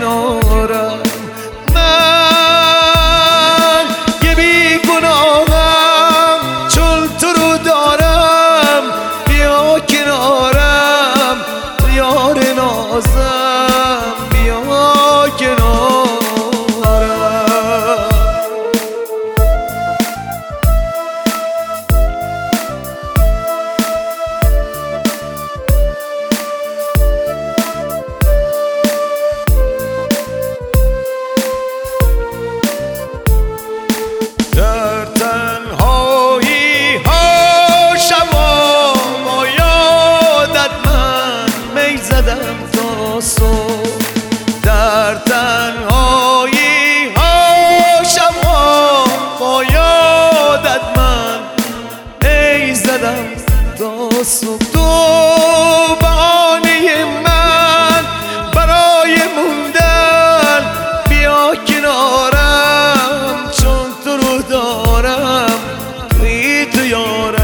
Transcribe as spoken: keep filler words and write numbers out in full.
یارم. من یه بیگناهم چون تو رو دارم، بیا کنارم یار نازم، بیا کنارم. در تنهایی ها شبا با یادت من می زدم تا صبح. در تنهایی ها شبا با یادت من می زدم تا صبح. تو بهانه من برای موندن، بیا کنارم چون تو رو دارم، توی تو یارم.